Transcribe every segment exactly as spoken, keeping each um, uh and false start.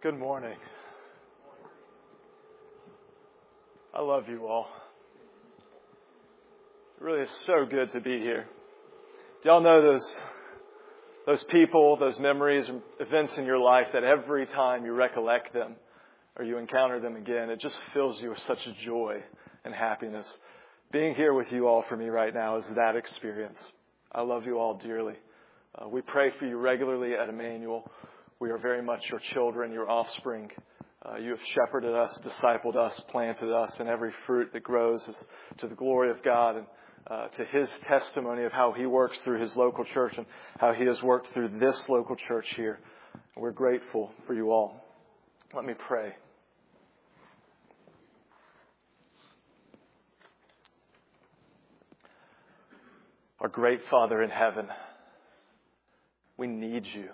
Good morning. I love you all. It really is so good to be here. Do y'all know those those people, those memories, events in your life that every time you recollect them or you encounter them again, it just fills you with such joy and happiness. Being here with you all for me right now is that experience. I love you all dearly. Uh, we pray for you regularly at Emmanuel. We are very much your children, your offspring. Uh, you have shepherded us, discipled us, planted us, and every fruit that grows is to the glory of God and uh, to His testimony of how He works through His local church and how He has worked through this local church here. We're grateful for you all. Let me pray. Our great Father in heaven, we need you.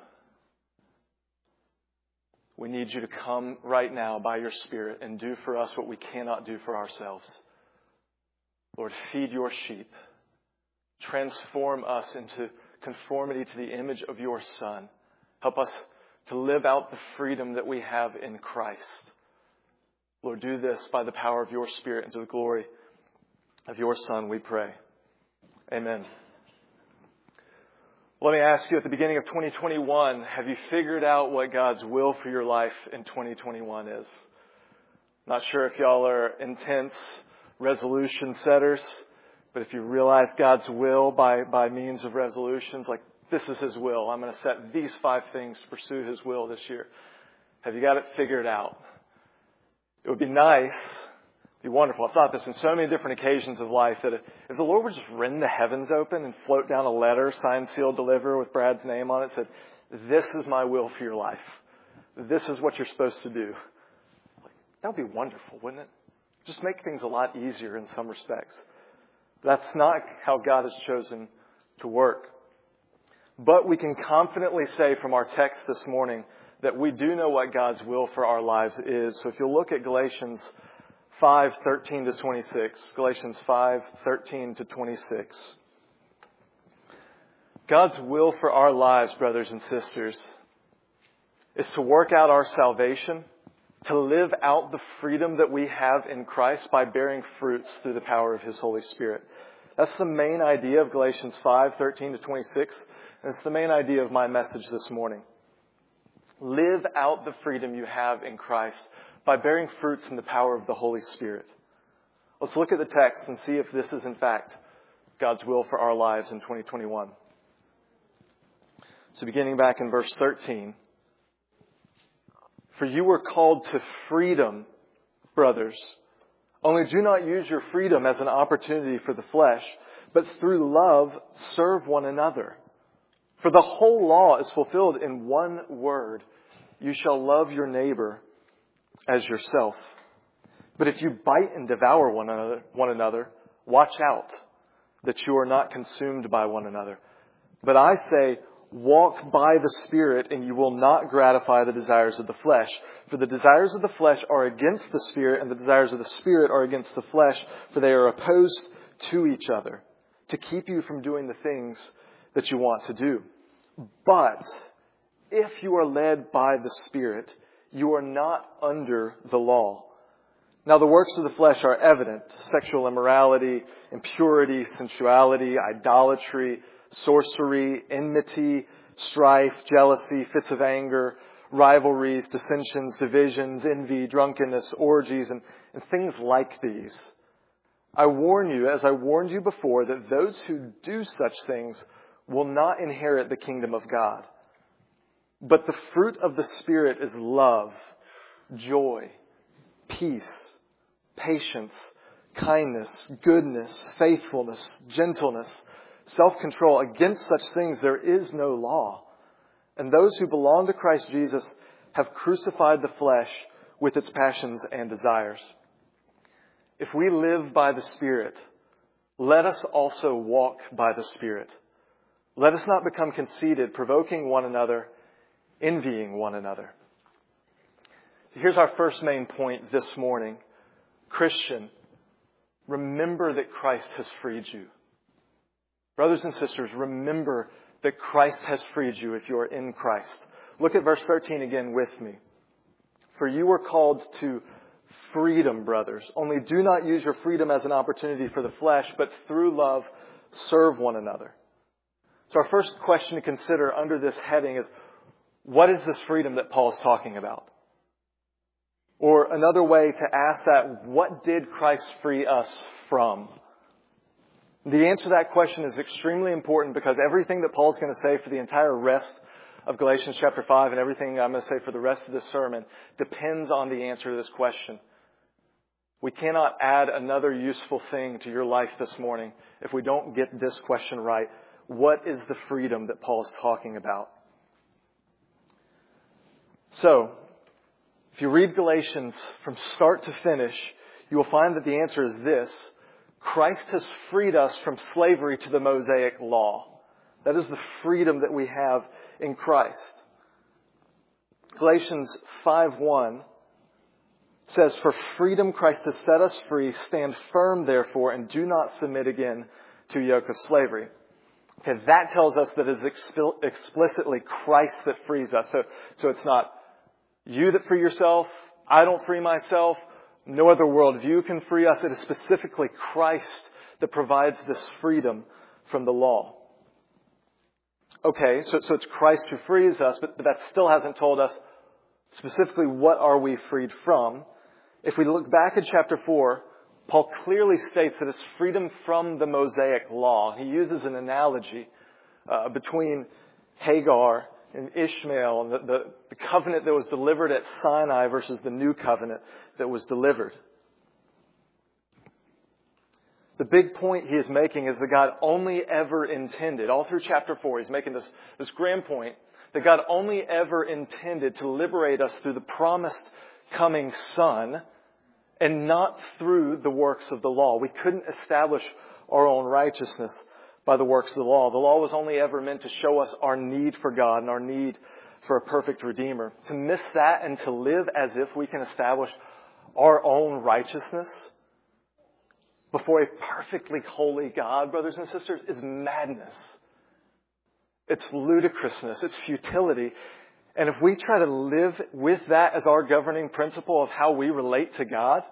We need you to come right now by your Spirit and do for us what we cannot do for ourselves. Lord, feed your sheep. Transform us into conformity to the image of your Son. Help us to live out the freedom that we have in Christ. Lord, do this by the power of your Spirit and to the glory of your Son, we pray. Amen. Let me ask you, at the beginning of twenty twenty-one, have you figured out what God's will for your life in twenty twenty-one is? Not sure if y'all are intense resolution setters, but if you realize God's will by, by means of resolutions, like this is His will, I'm going to set these five things to pursue His will this year. Have you got it figured out? It would be nice, be wonderful. I've thought this in so many different occasions of life that if the Lord would just rend the heavens open and float down a letter, signed, sealed, deliver with Brad's name on it, said, this is my will for your life. This is what you're supposed to do. That would be wonderful, wouldn't it? Just make things a lot easier in some respects. That's not how God has chosen to work. But we can confidently say from our text this morning that we do know what God's will for our lives is. So if you'll look at Galatians five thirteen to twenty-six. Galatians five thirteen to twenty-six. God's will for our lives, brothers and sisters, is to work out our salvation, to live out the freedom that we have in Christ by bearing fruits through the power of His Holy Spirit. That's the main idea of Galatians five thirteen to twenty-six, and it's the main idea of my message this morning. Live out the freedom you have in Christ by bearing fruits in the power of the Holy Spirit. Let's look at the text and see if this is in fact God's will for our lives in twenty twenty-one. So beginning back in verse thirteen. For you were called to freedom, brothers. Only do not use your freedom as an opportunity for the flesh, but through love serve one another. For the whole law is fulfilled in one word. You shall love your neighbor as yourself. But if you bite and devour one another, one another, watch out that you are not consumed by one another. But I say, walk by the Spirit, and you will not gratify the desires of the flesh. For the desires of the flesh are against the Spirit, and the desires of the Spirit are against the flesh, for they are opposed to each other, to keep you from doing the things that you want to do. But if you are led by the Spirit, you are not under the law. Now the works of the flesh are evident: sexual immorality, impurity, sensuality, idolatry, sorcery, enmity, strife, jealousy, fits of anger, rivalries, dissensions, divisions, envy, drunkenness, orgies, and, and things like these. I warn you, as I warned you before, that those who do such things will not inherit the kingdom of God. But the fruit of the Spirit is love, joy, peace, patience, kindness, goodness, faithfulness, gentleness, self-control. Against such things there is no law. And those who belong to Christ Jesus have crucified the flesh with its passions and desires. If we live by the Spirit, let us also walk by the Spirit. Let us not become conceited, provoking one another, envying one another. Here's our first main point this morning. Christian, remember that Christ has freed you. Brothers and sisters, remember that Christ has freed you if you are in Christ. Look at verse thirteen again with me. For you are called to freedom, brothers. Only do not use your freedom as an opportunity for the flesh, but through love serve one another. So our first question to consider under this heading is, what is this freedom that Paul's talking about? Or another way to ask that, what did Christ free us from? The answer to that question is extremely important because everything that Paul's going to say for the entire rest of Galatians chapter five and everything I'm going to say for the rest of this sermon depends on the answer to this question. We cannot add another useful thing to your life this morning if we don't get this question right. What is the freedom that Paul is talking about? So, if you read Galatians from start to finish, you will find that the answer is this. Christ has freed us from slavery to the Mosaic law. That is the freedom that we have in Christ. Galatians five one says, "For freedom Christ has set us free. Stand firm, therefore, and do not submit again to a yoke of slavery." Okay, that tells us that it is exp- explicitly Christ that frees us. So, so it's not you that free yourself. I don't free myself. No other worldview can free us. It is specifically Christ that provides this freedom from the law. Okay, so, so it's Christ who frees us, but, but that still hasn't told us specifically what are we freed from. If we look back at chapter four, Paul clearly states that it's freedom from the Mosaic law. He uses an analogy uh, between Hagar and Ishmael and the, the, the covenant that was delivered at Sinai versus the new covenant that was delivered. The big point he is making is that God only ever intended, all through chapter four, he's making this, this grand point, that God only ever intended to liberate us through the promised coming Son and not through the works of the law. We couldn't establish our own righteousness by the works of the law. The law was only ever meant to show us our need for God and our need for a perfect Redeemer. To miss that and to live as if we can establish our own righteousness before a perfectly holy God, brothers and sisters, is madness. It's ludicrousness. It's futility. And if we try to live with that as our governing principle of how we relate to God,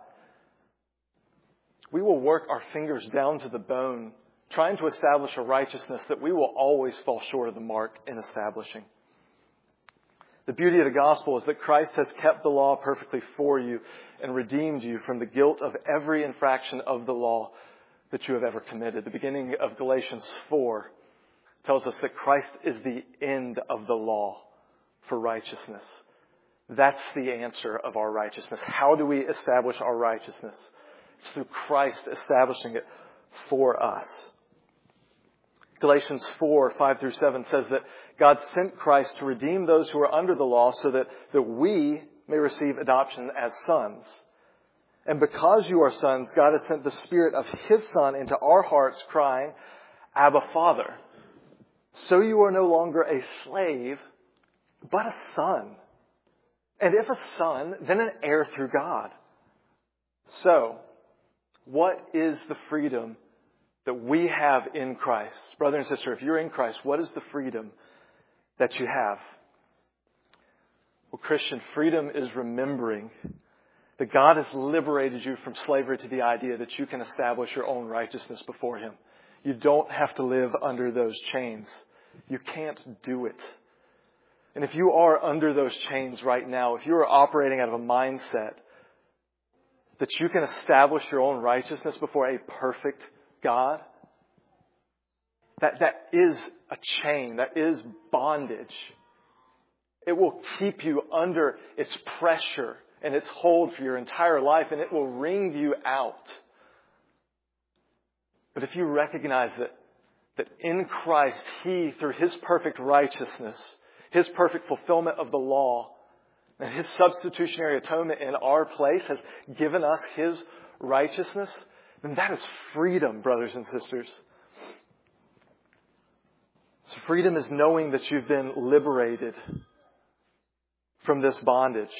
we will work our fingers down to the bone trying to establish a righteousness that we will always fall short of the mark in establishing. The beauty of the gospel is that Christ has kept the law perfectly for you and redeemed you from the guilt of every infraction of the law that you have ever committed. The beginning of Galatians four tells us that Christ is the end of the law for righteousness. That's the answer of our righteousness. How do we establish our righteousness? It's through Christ establishing it for us. Galatians four, five through seven says that God sent Christ to redeem those who are under the law so that, that we may receive adoption as sons. And because you are sons, God has sent the Spirit of His Son into our hearts, crying, Abba, Father. So you are no longer a slave, but a son. And if a son, then an heir through God. So, what is the freedom that we have in Christ? Brother and sister, if you're in Christ, what is the freedom that you have? Well, Christian, freedom is remembering that God has liberated you from slavery to the idea that you can establish your own righteousness before Him. You don't have to live under those chains. You can't do it. And if you are under those chains right now, if you are operating out of a mindset that you can establish your own righteousness before a perfect God, that, that is a chain, that is bondage. It will keep you under its pressure and its hold for your entire life, and it will wring you out. But if you recognize that, that in Christ, He, through His perfect righteousness, His perfect fulfillment of the law, and His substitutionary atonement in our place has given us His righteousness, then that is freedom, brothers and sisters. So freedom is knowing that you've been liberated from this bondage.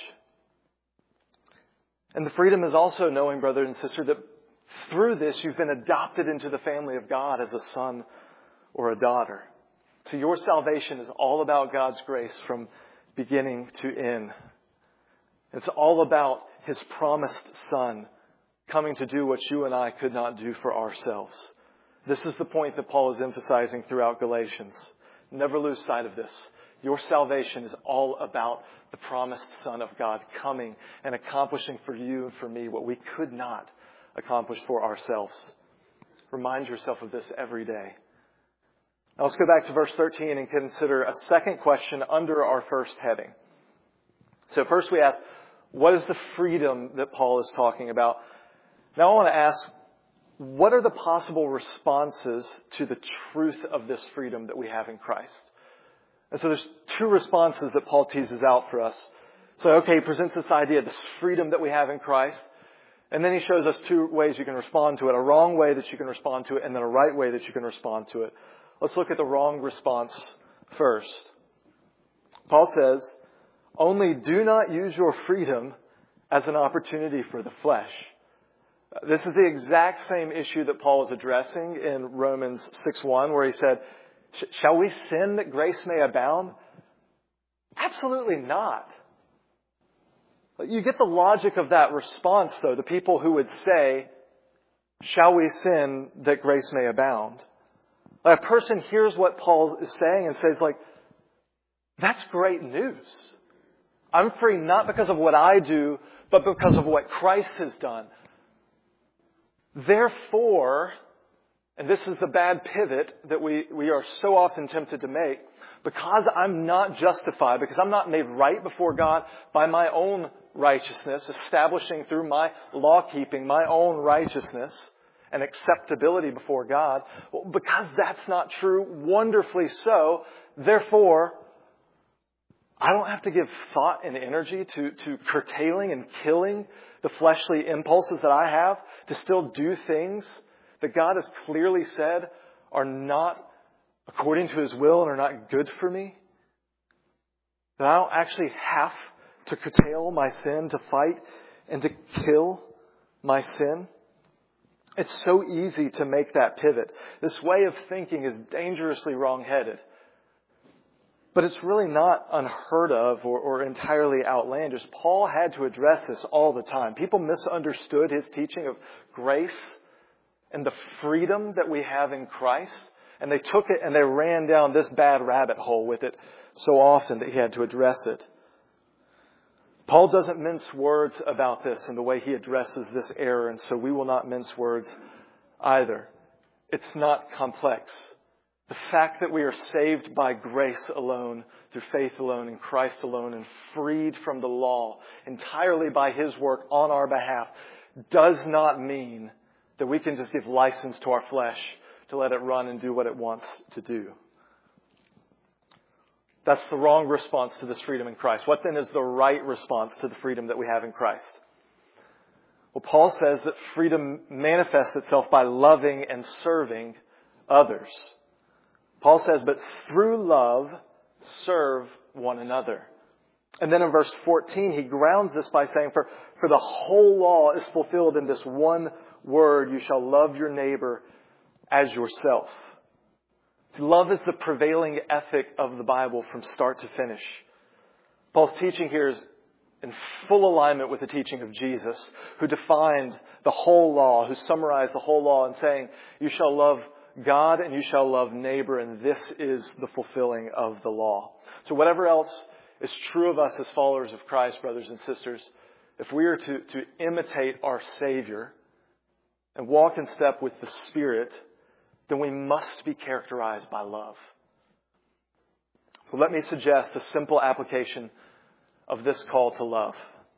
And the freedom is also knowing, brother and sister, that through this you've been adopted into the family of God as a son or a daughter. So your salvation is all about God's grace from beginning to end. It's all about His promised Son coming to do what you and I could not do for ourselves. This is the point that Paul is emphasizing throughout Galatians. Never lose sight of this. Your salvation is all about the promised Son of God coming and accomplishing for you and for me what we could not accomplish for ourselves. Remind yourself of this every day. Now let's go back to verse thirteen and consider a second question under our first heading. So first we ask, what is the freedom that Paul is talking about? Now I want to ask, what are the possible responses to the truth of this freedom that we have in Christ? And so there's two responses that Paul teases out for us. So, okay, he presents this idea, this freedom that we have in Christ. And then he shows us two ways you can respond to it. A wrong way that you can respond to it, and then a right way that you can respond to it. Let's look at the wrong response first. Paul says, only do not use your freedom as an opportunity for the flesh. This is the exact same issue that Paul is addressing in Romans six one, where he said, shall we sin that grace may abound? Absolutely not. You get the logic of that response, though. The people who would say, shall we sin that grace may abound? A person hears what Paul is saying and says, like, that's great news. I'm free not because of what I do, but because of what Christ has done. Therefore, and this is the bad pivot that we, we are so often tempted to make, because I'm not justified, because I'm not made right before God by my own righteousness, establishing through my law-keeping my own righteousness and acceptability before God, well, because that's not true, wonderfully so, therefore, I don't have to give thought and energy to, to curtailing and killing the fleshly impulses that I have to still do things that God has clearly said are not according to His will and are not good for me. That I don't actually have to curtail my sin, to fight and to kill my sin. It's so easy to make that pivot. This way of thinking is dangerously wrong-headed. But it's really not unheard of or, or entirely outlandish. Paul had to address this all the time. People misunderstood his teaching of grace and the freedom that we have in Christ. And they took it and they ran down this bad rabbit hole with it so often that he had to address it. Paul doesn't mince words about this in the way he addresses this error, and so we will not mince words either. It's not complex. The fact that we are saved by grace alone, through faith alone, in Christ alone, and freed from the law entirely by His work on our behalf, does not mean that we can just give license to our flesh to let it run and do what it wants to do. That's the wrong response to this freedom in Christ. What then is the right response to the freedom that we have in Christ? Well, Paul says that freedom manifests itself by loving and serving others. Paul says, but through love, serve one another. And then in verse fourteen, he grounds this by saying, for, for the whole law is fulfilled in this one word, you shall love your neighbor as yourself. See, love is the prevailing ethic of the Bible from start to finish. Paul's teaching here is in full alignment with the teaching of Jesus, who defined the whole law, who summarized the whole law in saying, you shall love God and you shall love neighbor, and this is the fulfilling of the law. So whatever else is true of us as followers of Christ, brothers and sisters, if we are to, to imitate our Savior and walk in step with the Spirit, then we must be characterized by love. So let me suggest a simple application of this call to love.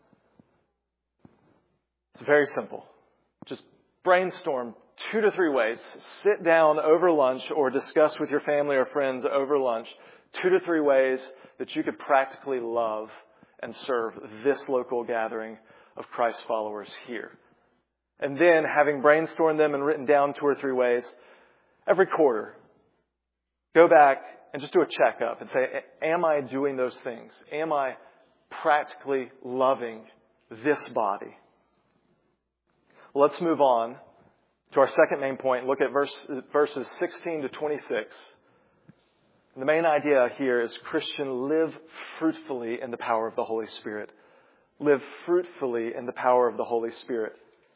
It's very simple. Just brainstorm two to three ways. Sit down over lunch or discuss with your family or friends over lunch two to three ways that you could practically love and serve this local gathering of Christ followers here. And then, having brainstormed them and written down two or three ways, every quarter, go back and just do a checkup and say, am I doing those things? Am I practically loving this body? Well, let's move on to our second main point. Look at verse, verses sixteen to twenty-six. And the main idea here is, Christian, live fruitfully in the power of the Holy Spirit. live fruitfully in the power of the Holy Spirit.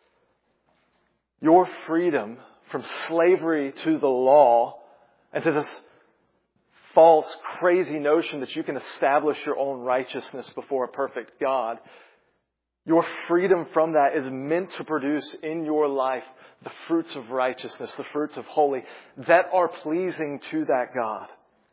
Your freedom from slavery to the law and to this false, crazy notion that you can establish your own righteousness before a perfect God, your freedom from that is meant to produce in your life the fruits of righteousness, the fruits of holy, that are pleasing to that God.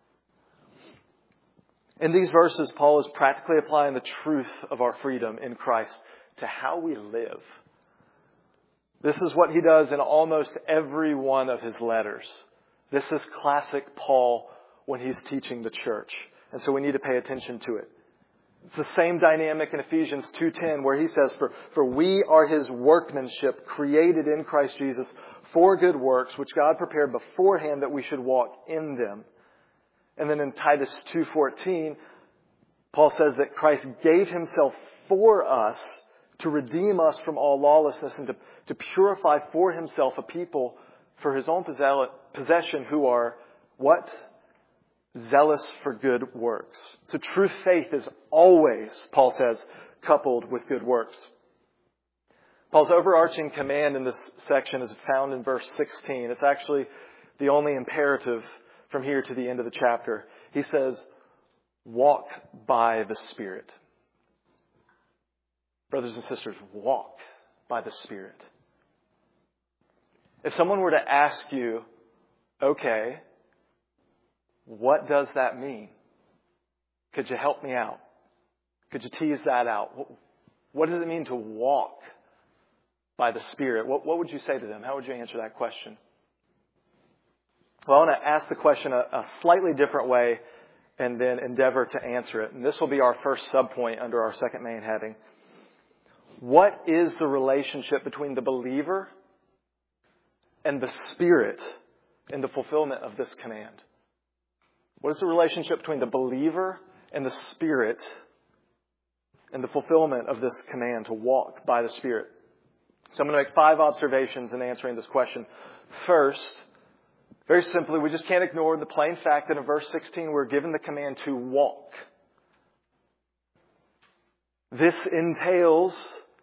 In these verses, Paul is practically applying the truth of our freedom in Christ to how we live. This is what he does in almost every one of his letters. This is classic Paul when he's teaching the church. And so we need to pay attention to it. It's the same dynamic in Ephesians two ten where he says, For, for we are his workmanship created in Christ Jesus for good works, which God prepared beforehand that we should walk in them. And then in Titus two fourteen, Paul says that Christ gave himself for us to redeem us from all lawlessness and to, to purify for himself a people for his own possession who are what? Zealous for good works. So true faith is always, Paul says, coupled with good works. Paul's overarching command in this section is found in verse sixteen. It's actually the only imperative from here to the end of the chapter. He says, walk by the Spirit. Brothers and sisters, walk by the Spirit. If someone were to ask you, okay, what does that mean? Could you help me out? Could you tease that out? What does it mean to walk by the Spirit? What, what would you say to them? How would you answer that question? Well, I want to ask the question a, a slightly different way and then endeavor to answer it. And this will be our first subpoint under our second main heading. What is the relationship between the believer and the Spirit in the fulfillment of this command? What is the relationship between the believer and the Spirit in the fulfillment of this command to walk by the Spirit? So I'm going to make five observations in answering this question. First, very simply, we just can't ignore the plain fact that in verse sixteen we're given the command to walk. This entails,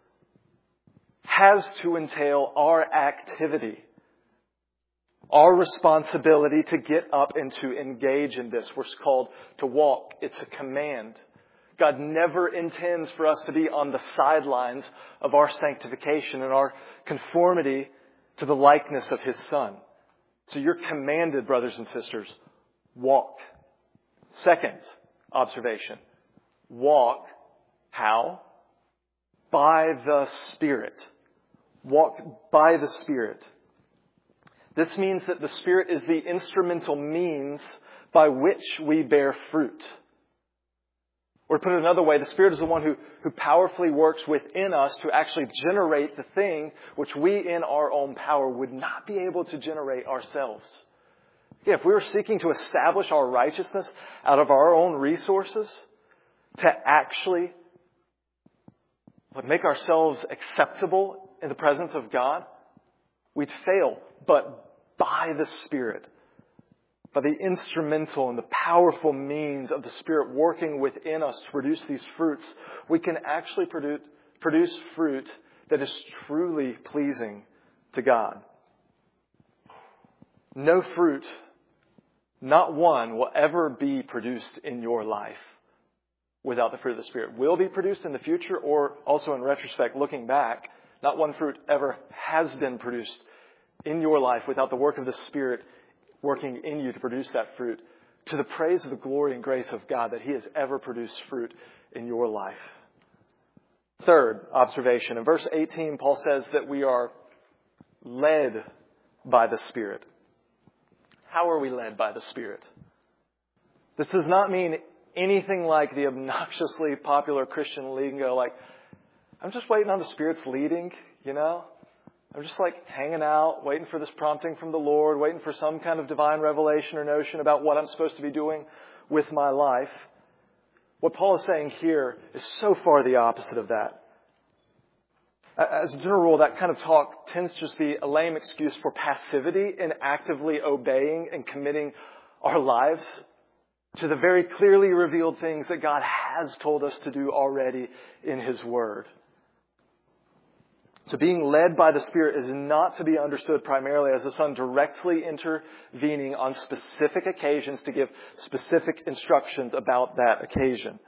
has to entail our activity. Our responsibility to get up and to engage in this. We're called to walk. It's a command. God never intends for us to be on the sidelines of our sanctification and our conformity to the likeness of His Son. So you're commanded, brothers and sisters, walk. Second observation. Walk. How? By the Spirit. Walk by the Spirit. This means that the Spirit is the instrumental means by which we bear fruit. Or to put it another way, the Spirit is the one who, who powerfully works within us to actually generate the thing which we in our own power would not be able to generate ourselves. Yeah, if we were seeking to establish our righteousness out of our own resources, to actually make ourselves acceptable in the presence of God, we'd fail. But by the Spirit, by the instrumental and the powerful means of the Spirit working within us to produce these fruits, we can actually produce, produce fruit that is truly pleasing to God. No fruit, not one, will ever be produced in your life without the fruit of the Spirit. Will be produced in the future, or also in retrospect, looking back, not one fruit ever has been produced in your life without the work of the Spirit working in you to produce that fruit, to the praise of the glory and grace of God that He has ever produced fruit in your life. Third observation. In verse eighteen, Paul says that we are led by the Spirit. How are we led by the Spirit? This does not mean anything like the obnoxiously popular Christian lingo, like, I'm just waiting on the Spirit's leading, you know? I'm just like hanging out, waiting for this prompting from the Lord, waiting for some kind of divine revelation or notion about what I'm supposed to be doing with my life. What Paul is saying here is so far the opposite of that. As a general rule, that kind of talk tends to just be a lame excuse for passivity in actively obeying and committing our lives to the very clearly revealed things that God has told us to do already in His Word. So being led by the Spirit is not to be understood primarily as the Son directly intervening on specific occasions to give specific instructions about that occasion.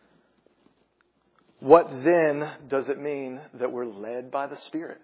What then does it mean that we're led by the Spirit?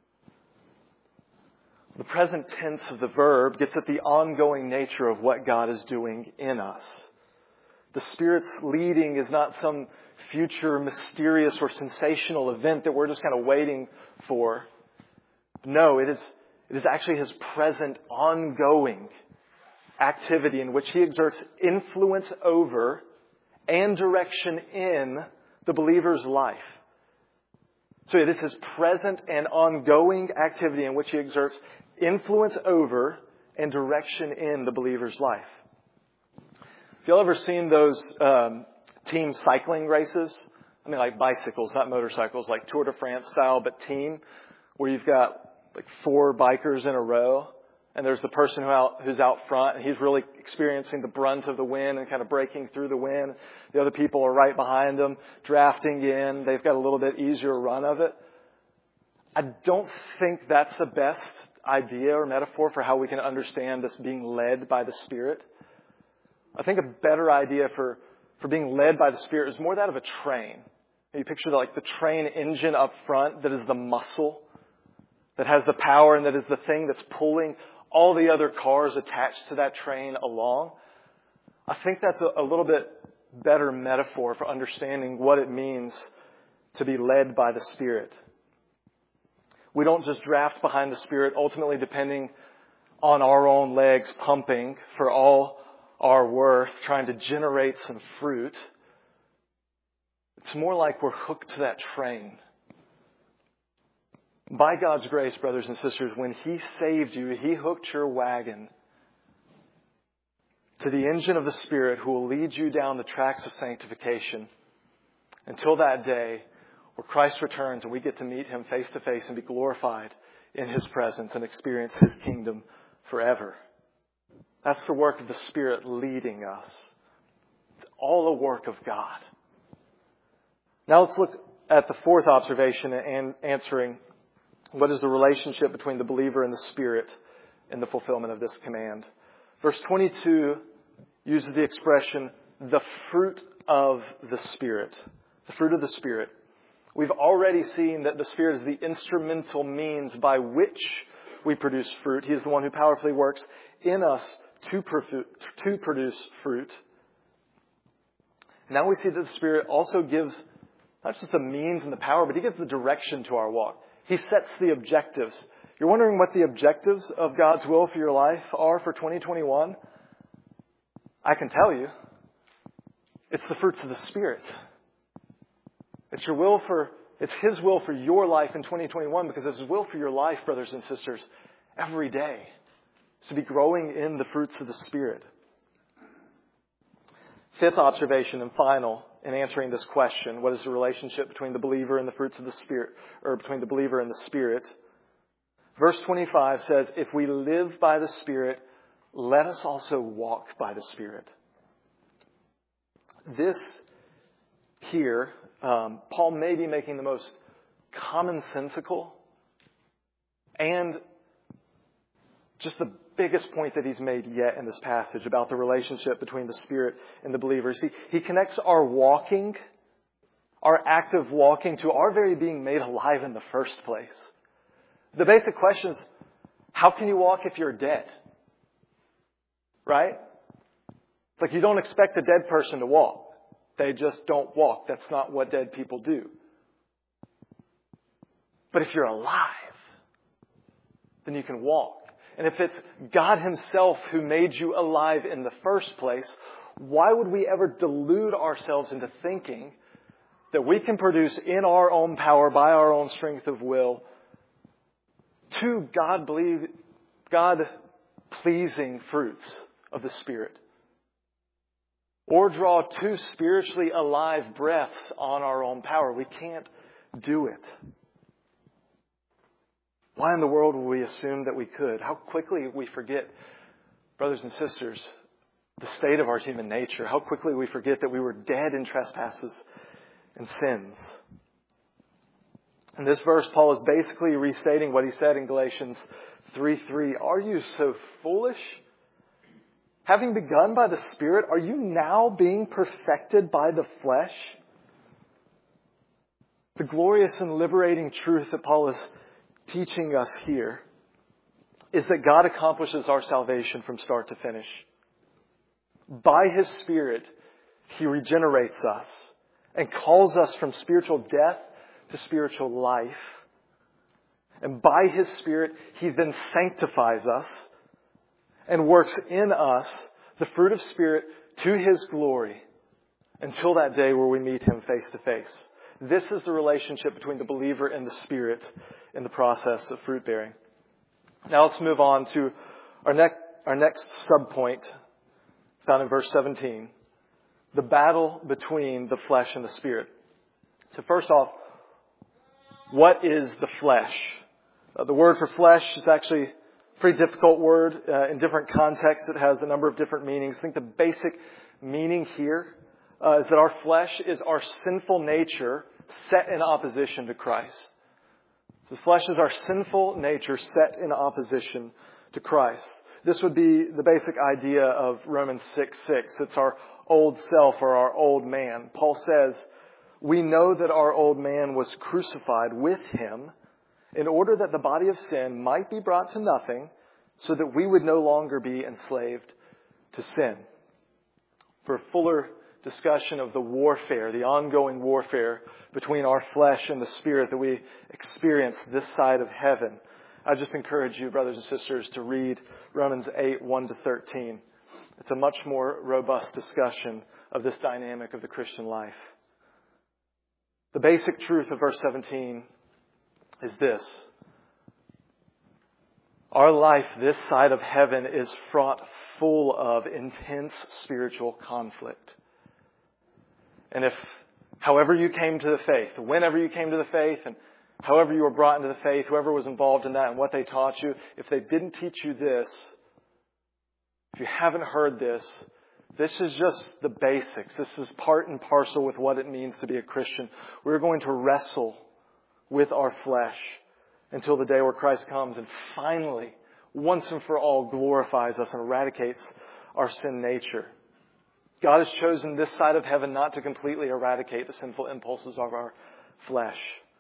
The present tense of the verb gets at the ongoing nature of what God is doing in us. The Spirit's leading is not some future mysterious or sensational event that we're just kind of waiting for. No, it is, it is actually His present ongoing activity in which He exerts influence over and direction in the believer's life. So it is His present and ongoing activity in which He exerts influence over and direction in the believer's life. Have you all ever seen those um, team cycling races? I mean, like bicycles, not motorcycles, like Tour de France style, but team, where you've got like four bikers in a row, and there's the person who out, who's out front, and he's really experiencing the brunt of the wind and kind of breaking through the wind. The other people are right behind them, drafting in. They've got a little bit easier run of it. I don't think that's the best idea or metaphor for how we can understand this being led by the Spirit. I think a better idea for, for being led by the Spirit is more that of a train. You picture like the train engine up front that is the muscle, that has the power and that is the thing that's pulling all the other cars attached to that train along. I think that's a, a little bit better metaphor for understanding what it means to be led by the Spirit. We don't just draft behind the Spirit, ultimately depending on our own legs pumping for all our worth, trying to generate some fruit. It's more like we're hooked to that train. By God's grace, brothers and sisters, when He saved you, He hooked your wagon to the engine of the Spirit who will lead you down the tracks of sanctification until that day where Christ returns and we get to meet Him face to face and be glorified in His presence and experience His kingdom forever. That's the work of the Spirit leading us. It's all the work of God. Now let's look at the fourth observation and answering what is the relationship between the believer and the Spirit in the fulfillment of this command. Verse twenty-two uses the expression, the fruit of the Spirit. The fruit of the Spirit. We've already seen that the Spirit is the instrumental means by which we produce fruit. He is the one who powerfully works in us to produce fruit. Now we see that the Spirit also gives not just the means and the power, but He gives the direction to our walk. He sets the objectives. You're wondering what the objectives of God's will for your life are for twenty twenty-one? I can tell you. It's the fruits of the Spirit. It's your will for, it's His will for your life in twenty twenty-one, because it's His will for your life, brothers and sisters, every day. It's to be growing in the fruits of the Spirit. Fifth observation and final in answering this question, what is the relationship between the believer and the fruits of the Spirit, or between the believer and the Spirit? Verse twenty-five says, if we live by the Spirit, let us also walk by the Spirit. This here, um, Paul may be making the most commonsensical and just the biggest point that he's made yet in this passage about the relationship between the Spirit and the believer. See, he connects our walking, our active walking, to our very being made alive in the first place. The basic question is, how can you walk if you're dead? Right? It's like you don't expect a dead person to walk. They just don't walk. That's not what dead people do. But if you're alive, then you can walk. And if it's God Himself who made you alive in the first place, why would we ever delude ourselves into thinking that we can produce in our own power, by our own strength of will, two God believe, God-pleasing fruits of the Spirit? Or draw two spiritually alive breaths on our own power. We can't do it. Why in the world would we assume that we could? How quickly we forget, brothers and sisters, the state of our human nature, how quickly we forget that we were dead in trespasses and sins. In this verse, Paul is basically restating what he said in Galatians three three. Are you so foolish? Having begun by the Spirit, are you now being perfected by the flesh? The glorious and liberating truth that Paul is teaching us here is that God accomplishes our salvation from start to finish. By His Spirit, He regenerates us and calls us from spiritual death to spiritual life. And by His Spirit, He then sanctifies us and works in us the fruit of Spirit to His glory until that day where we meet Him face to face. This is the relationship between the believer and the Spirit in the process of fruit bearing. Now let's move on to our, ne- our next subpoint found in verse seventeen. The battle between the flesh and the Spirit. So first off, what is the flesh? Uh, the word for flesh is actually a pretty difficult word. Uh, in different contexts, it has a number of different meanings. I think the basic meaning here uh, is that our flesh is our sinful nature set in opposition to Christ. So the flesh is our sinful nature set in opposition to Christ. This would be the basic idea of Romans six six. It's our old self or our old man. Paul says, we know that our old man was crucified with Him in order that the body of sin might be brought to nothing so that we would no longer be enslaved to sin. For a fuller discussion of the warfare, the ongoing warfare between our flesh and the Spirit that we experience this side of heaven, I just encourage you, brothers and sisters, to read Romans eight, one to thirteen. It's a much more robust discussion of this dynamic of the Christian life. The basic truth of verse seventeen is this. Our life this side of heaven is fraught full of intense spiritual conflict. And if, however you came to the faith, whenever you came to the faith, and however you were brought into the faith, whoever was involved in that and what they taught you, if they didn't teach you this, if you haven't heard this, this is just the basics. This is part and parcel with what it means to be a Christian. We're going to wrestle with our flesh until the day where Christ comes and finally, once and for all, glorifies us and eradicates our sin nature. God has chosen this side of heaven not to completely eradicate the sinful impulses of our flesh.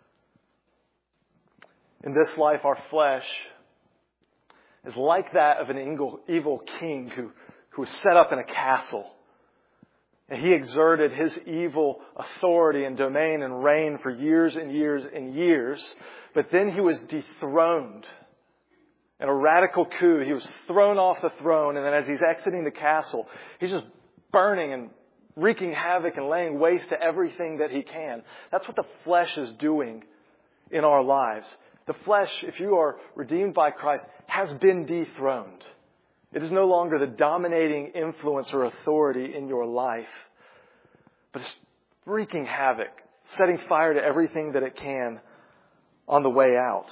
In this life, our flesh is like that of an evil king who, who was set up in a castle. And he exerted his evil authority and domain and reign for years and years and years. But then he was dethroned. In a radical coup, he was thrown off the throne. And then as he's exiting the castle, he's just burning and wreaking havoc and laying waste to everything that he can. That's what the flesh is doing in our lives. The flesh, if you are redeemed by Christ, has been dethroned. It is no longer the dominating influence or authority in your life, but it's wreaking havoc, setting fire to everything that it can on the way out.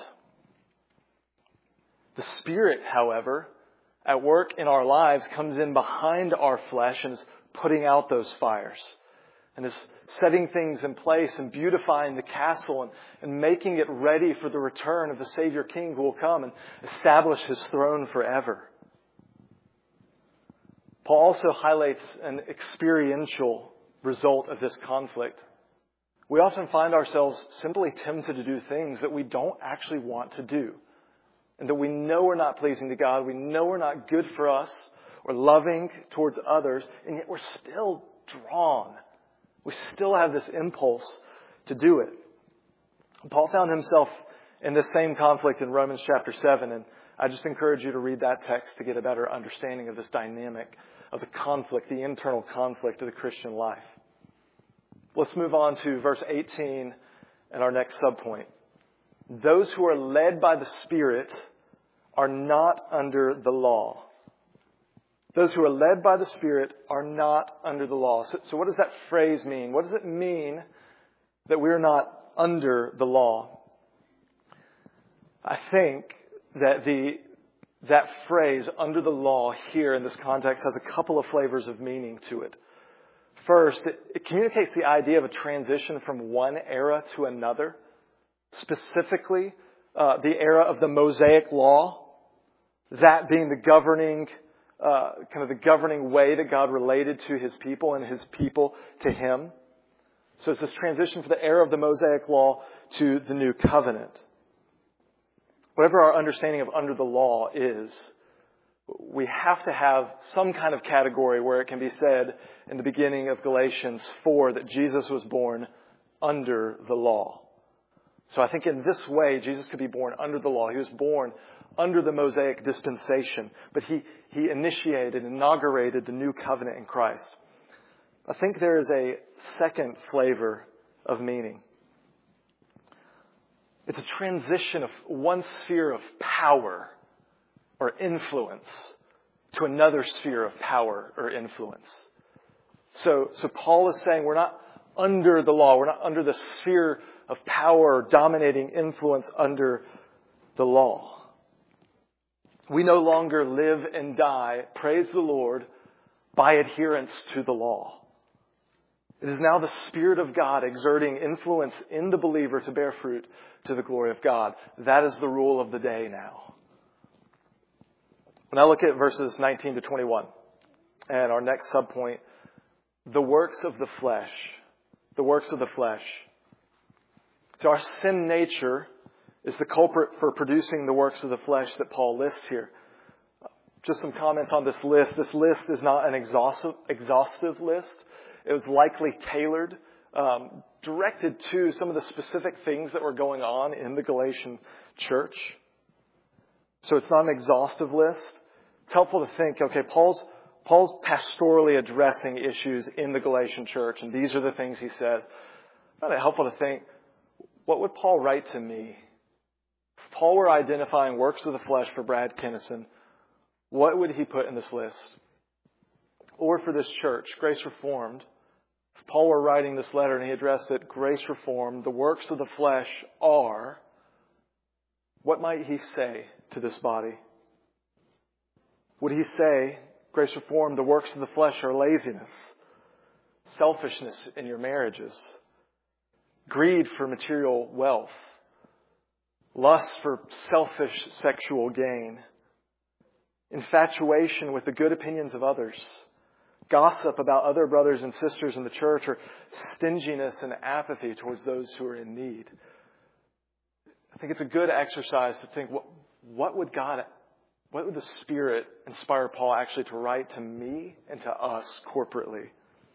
The Spirit, however, at work in our lives comes in behind our flesh and is putting out those fires and is setting things in place and beautifying the castle and, and making it ready for the return of the Savior King who will come and establish His throne forever. Paul also highlights an experiential result of this conflict. We often find ourselves simply tempted to do things that we don't actually want to do, and that we know are not pleasing to God, we know are not good for us or loving towards others, and yet we're still drawn. We still have this impulse to do it. Paul found himself in this same conflict in Romans chapter seven, and I just encourage you to read that text to get a better understanding of this dynamic of the conflict, the internal conflict of the Christian life. Let's move on to verse eighteen and our next subpoint. Those who are led by the Spirit are not under the law. Those who are led by the Spirit are not under the law. So, so what does that phrase mean? What does it mean that we're not under the law? I think that the that phrase, under the law, here in this context has a couple of flavors of meaning to it. First, it, it communicates the idea of a transition from one era to another, specifically uh, the era of the Mosaic law, that being the governing, uh, kind of the governing way that God related to His people and His people to Him. So it's this transition from the era of the Mosaic law to the new covenant. Whatever our understanding of under the law is, we have to have some kind of category where it can be said in the beginning of Galatians four that Jesus was born under the law. So I think in this way, Jesus could be born under the law. He was born under the Mosaic dispensation, but he, he initiated, inaugurated the new covenant in Christ. I think there is a second flavor of meaning. It's a transition of one sphere of power or influence to another sphere of power or influence. So, so Paul is saying we're not under the law. We're not under the sphere of power or dominating influence under the law. We no longer live and die, praise the Lord, by adherence to the law. It is now the Spirit of God exerting influence in the believer to bear fruit to the glory of God. That is the rule of the day now. When I look at verses nineteen to twenty-one, and our next subpoint, the works of the flesh. The works of the flesh. So our sin nature is the culprit for producing the works of the flesh that Paul lists here. Just some comments on this list. This list is not an exhaustive, exhaustive list. It was likely tailored, um, directed to some of the specific things that were going on in the Galatian church. So it's not an exhaustive list. It's helpful to think, okay, Paul's Paul's pastorally addressing issues in the Galatian church, and these are the things he says. It's not helpful to think, what would Paul write to me? If Paul were identifying works of the flesh for Brad Kennison, what would he put in this list? Or for this church, Grace Reformed, if Paul were writing this letter and he addressed it, Grace Reformed, the works of the flesh are, what might he say to this body? Would he say, Grace Reformed, the works of the flesh are laziness, selfishness in your marriages, greed for material wealth, lust for selfish sexual gain, infatuation with the good opinions of others, gossip about other brothers and sisters in the church, or stinginess and apathy towards those who are in need? I think it's a good exercise to think, what, what would God, what would the Spirit inspire Paul actually to write to me and to us corporately?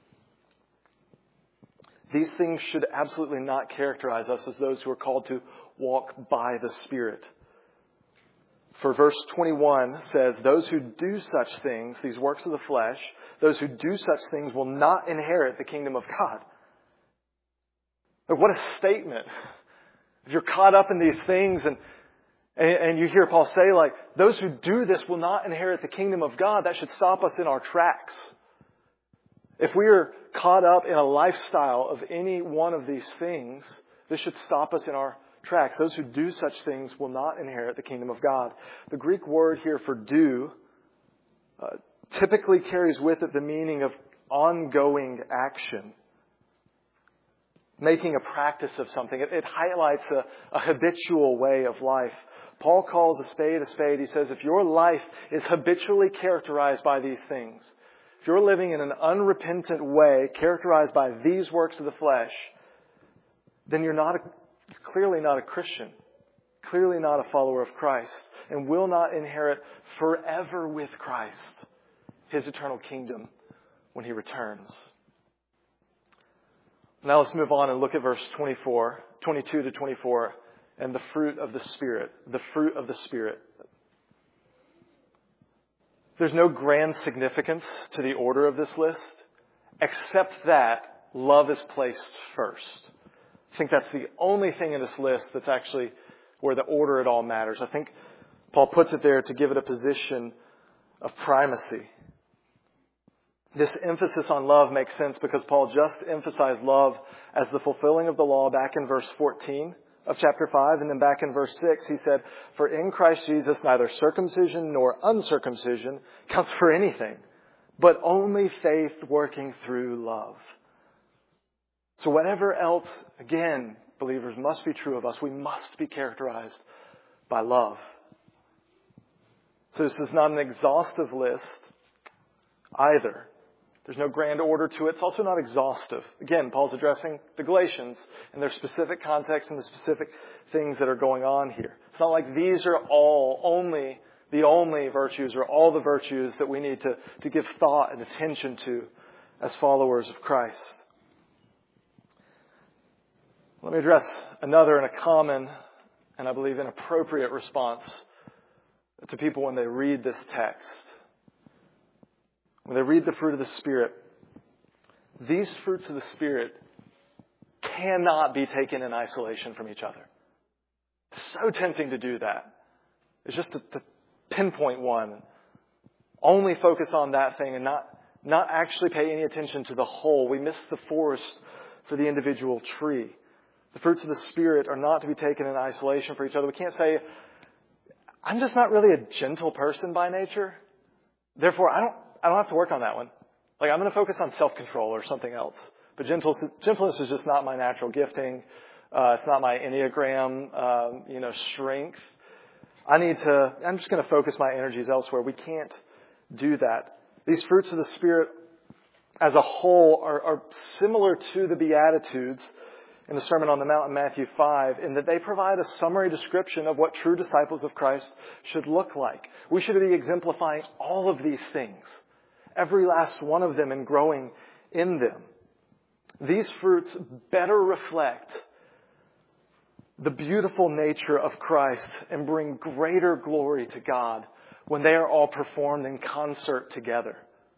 These things should absolutely not characterize us as those who are called to walk by the Spirit. For verse twenty-one says, those who do such things, these works of the flesh, those who do such things will not inherit the kingdom of God. But what a statement. If you're caught up in these things and, and, and you hear Paul say, like, those who do this will not inherit the kingdom of God, that should stop us in our tracks. If we are caught up in a lifestyle of any one of these things, this should stop us in our tracks. Those who do such things will not inherit the kingdom of God. The Greek word here for do uh, typically carries with it the meaning of ongoing action. Making a practice of something. It, it highlights a, a habitual way of life. Paul calls a spade a spade. He says, if your life is habitually characterized by these things, if you're living in an unrepentant way characterized by these works of the flesh, then you're not a, you're clearly not a Christian, clearly not a follower of Christ, and will not inherit forever with Christ His eternal kingdom when He returns. Now let's move on and look at verse twenty-four, twenty-two to twenty-four, and the fruit of the Spirit, the fruit of the Spirit. There's no grand significance to the order of this list, except that love is placed first. I think that's the only thing in this list that's actually where the order at all matters. I think Paul puts it there to give it a position of primacy. This emphasis on love makes sense because Paul just emphasized love as the fulfilling of the law back in verse fourteen of chapter five. And then back in verse six, he said, "For in Christ Jesus neither circumcision nor uncircumcision counts for anything, but only faith working through love." So whatever else, again, believers, must be true of us, we must be characterized by love. So this is not an exhaustive list either. There's no grand order to it. It's also not exhaustive. Again, Paul's addressing the Galatians and their specific context and the specific things that are going on here. It's not like these are all only the only virtues or all the virtues that we need to, to give thought and attention to as followers of Christ. Let me address another and a common and I believe inappropriate response to people when they read this text. When they read the fruit of the Spirit, these fruits of the Spirit cannot be taken in isolation from each other. It's so tempting to do that. It's just to, to pinpoint one, only focus on that thing and not, not actually pay any attention to the whole. We miss the forest for the individual tree. The fruits of the Spirit are not to be taken in isolation for each other. We can't say, I'm just not really a gentle person by nature. Therefore, I don't, I don't have to work on that one. Like, I'm going to focus on self-control or something else. But gentleness, gentleness is just not my natural gifting. Uh, it's not my Enneagram, um, you know, strength. I need to, I'm just going to focus my energies elsewhere. We can't do that. These fruits of the Spirit as a whole are, are similar to the Beatitudes in the Sermon on the Mount in Matthew five, in that they provide a summary description of what true disciples of Christ should look like. We should be exemplifying all of these things, every last one of them, and growing in them. These fruits better reflect the beautiful nature of Christ and bring greater glory to God when they are all performed in concert together.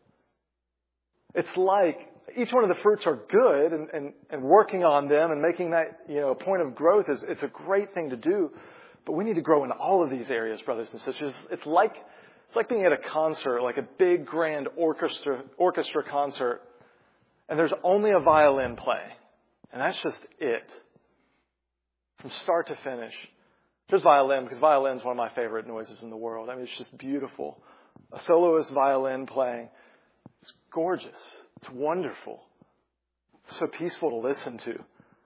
It's like each one of the fruits are good, and, and, and working on them and making that, you know, a point of growth is, it's a great thing to do. But we need to grow in all of these areas, brothers and sisters. It's like, it's like being at a concert, like a big grand orchestra, orchestra concert, and there's only a violin playing. And that's just it. From start to finish. Just violin, because violin is one of my favorite noises in the world. I mean, it's just beautiful. A soloist violin playing. It's gorgeous. It's wonderful. It's so peaceful to listen to.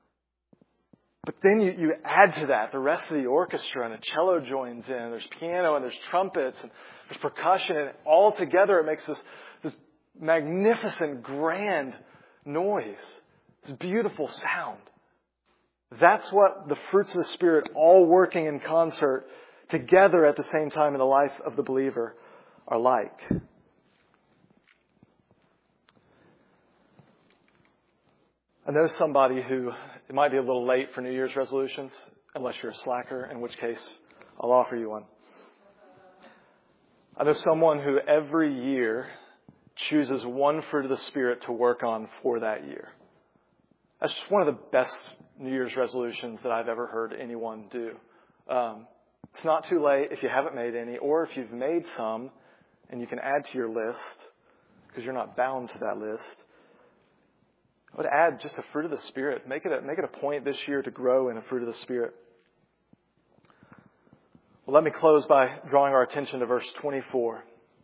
But then you, you add to that the rest of the orchestra, and a cello joins in. There's piano and there's trumpets and there's percussion, and all together it makes this, this magnificent, grand noise. This beautiful sound. That's what the fruits of the Spirit, all working in concert together at the same time in the life of the believer, are like. I know somebody who, it might be a little late for New Year's resolutions, unless you're a slacker, in which case I'll offer you one. I know someone who every year chooses one fruit of the Spirit to work on for that year. That's just one of the best New Year's resolutions that I've ever heard anyone do. Um, it's not too late if you haven't made any, or if you've made some and you can add to your list, because you're not bound to that list. I would add just a fruit of the Spirit. Make it a, make it a point this year to grow in a fruit of the Spirit. Well, let me close by drawing our attention to verse twenty-four.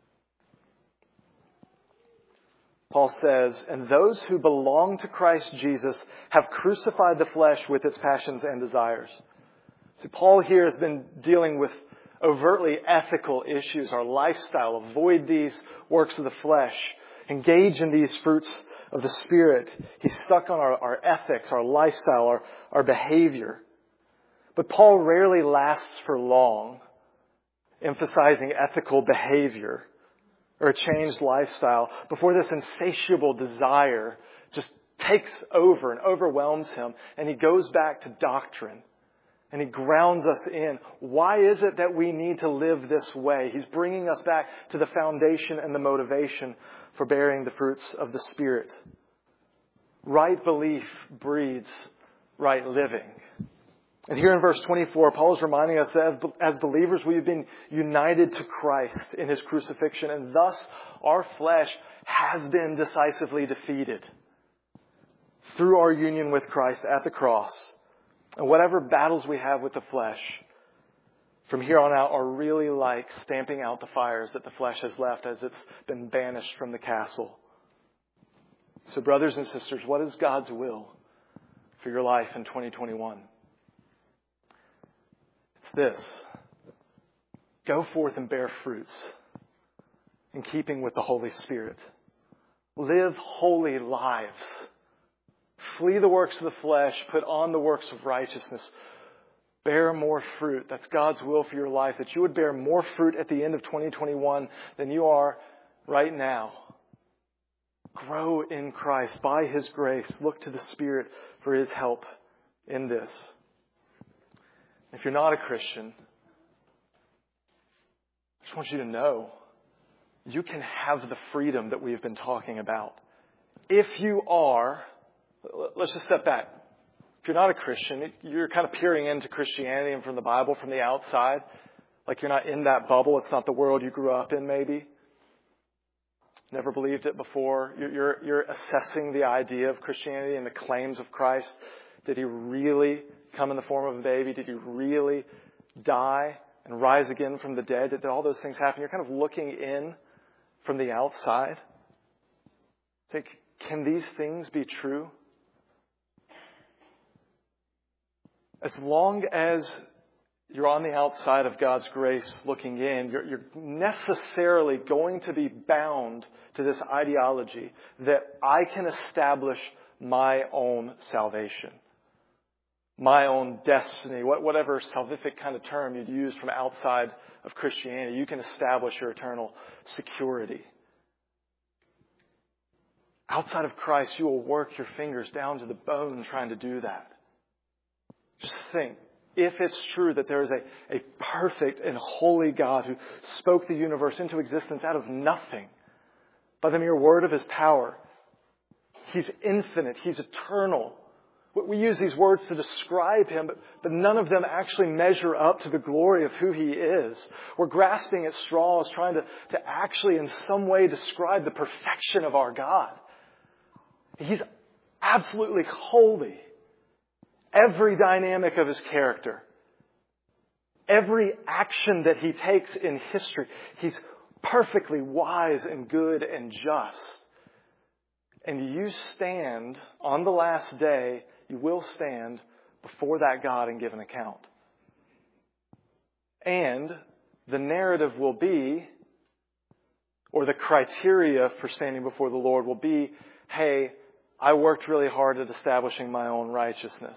Paul says, "And those who belong to Christ Jesus have crucified the flesh with its passions and desires." See, Paul here has been dealing with overtly ethical issues, our lifestyle. Avoid these works of the flesh. Engage in these fruits of the Spirit. He's stuck on our, our ethics, our lifestyle, our, our behavior. But Paul rarely lasts for long, emphasizing ethical behavior or a changed lifestyle before this insatiable desire just takes over and overwhelms him, and he goes back to doctrine. And he grounds us in. Why is it that we need to live this way? He's bringing us back to the foundation and the motivation for bearing the fruits of the Spirit. Right belief breeds right living. And here in verse twenty-four, Paul is reminding us that as believers, we've been united to Christ in His crucifixion, and thus our flesh has been decisively defeated through our union with Christ at the cross. And whatever battles we have with the flesh from here on out are really like stamping out the fires that the flesh has left as it's been banished from the castle. So brothers and sisters, what is God's will for your life in twenty twenty-one? It's this. Go forth and bear fruits in keeping with the Holy Spirit. Live holy lives. Flee the works of the flesh. Put on the works of righteousness. Bear more fruit. That's God's will for your life. That you would bear more fruit at the end of twenty twenty-one than you are right now. Grow in Christ by His grace. Look to the Spirit for His help in this. If you're not a Christian, I just want you to know you can have the freedom that we have been talking about. If you are, let's just step back. If you're not a Christian, you're kind of peering into Christianity and from the Bible from the outside. Like you're not in that bubble. It's not the world you grew up in, maybe. Never believed it before. You're, you're, you're assessing the idea of Christianity and the claims of Christ. Did He really come in the form of a baby? Did He really die and rise again from the dead? Did all those things happen? You're kind of looking in from the outside. It's like, can these things be true? As long as you're on the outside of God's grace looking in, you're, you're necessarily going to be bound to this ideology that I can establish my own salvation, my own destiny, whatever salvific kind of term you'd use from outside of Christianity. You can establish your eternal security. Outside of Christ, you will work your fingers down to the bone trying to do that. Just think, if it's true that there is a, a perfect and holy God who spoke the universe into existence out of nothing by the mere word of His power, He's infinite, He's eternal. We use these words to describe Him, but, but none of them actually measure up to the glory of who He is. We're grasping at straws, trying to, to actually in some way describe the perfection of our God. He's absolutely holy. Every dynamic of His character, every action that He takes in history, He's perfectly wise and good and just. And you stand on the last day, you will stand before that God and give an account. And the narrative will be, or the criteria for standing before the Lord will be, hey, I worked really hard at establishing my own righteousness.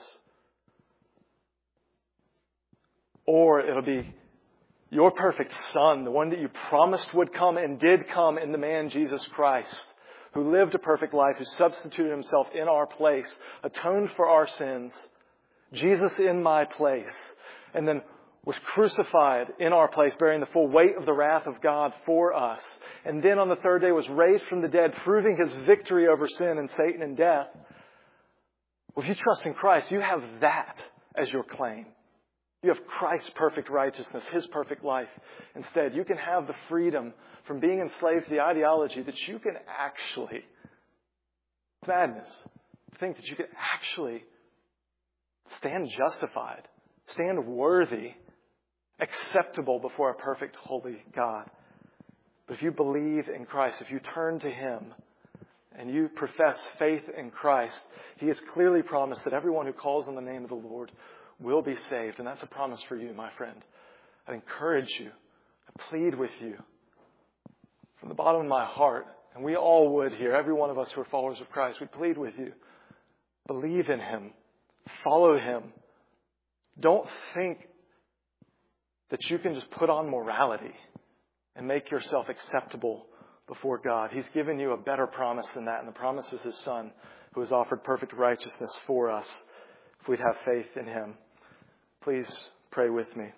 Or it'll be your perfect Son, the one that you promised would come and did come in the man Jesus Christ, who lived a perfect life, who substituted Himself in our place, atoned for our sins, Jesus in my place, and then was crucified in our place, bearing the full weight of the wrath of God for us. And then on the third day was raised from the dead, proving His victory over sin and Satan and death. Well, if you trust in Christ, you have that as your claim. You have Christ's perfect righteousness, His perfect life. Instead, you can have the freedom from being enslaved to the ideology that you can actually, it's madness, to think that you can actually stand justified, stand worthy, acceptable before a perfect, holy God. But if you believe in Christ, if you turn to Him and you profess faith in Christ, He has clearly promised that everyone who calls on the name of the Lord will be saved. And that's a promise for you, my friend. I encourage you, I plead with you from the bottom of my heart, and we all would here, every one of us who are followers of Christ, we plead with you. Believe in Him. Follow Him. Don't think that you can just put on morality and make yourself acceptable before God. He's given you a better promise than that, and the promise is His Son, who has offered perfect righteousness for us if we'd have faith in Him. Please pray with me.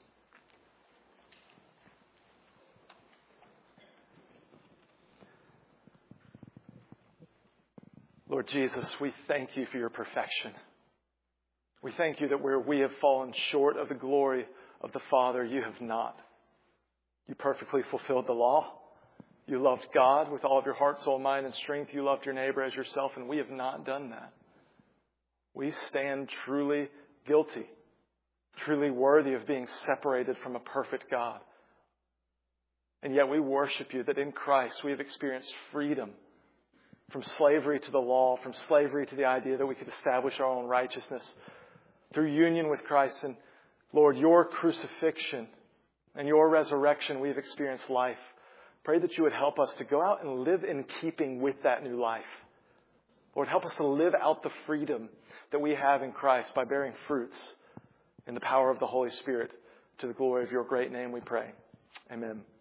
Lord Jesus, we thank You for Your perfection. We thank You that where we have fallen short of the glory of the Father, You have not. You perfectly fulfilled the law. You loved God with all of your heart, soul, mind, and strength. You loved your neighbor as yourself, and we have not done that. We stand truly guilty, truly worthy of being separated from a perfect God. And yet we worship you that in Christ we have experienced freedom from slavery to the law, from slavery to the idea that we could establish our own righteousness. Through union with Christ and, Lord, your crucifixion and your resurrection, we've experienced life. Pray that you would help us to go out and live in keeping with that new life. Lord, help us to live out the freedom that we have in Christ by bearing fruits in the power of the Holy Spirit. To the glory of your great name we pray. Amen.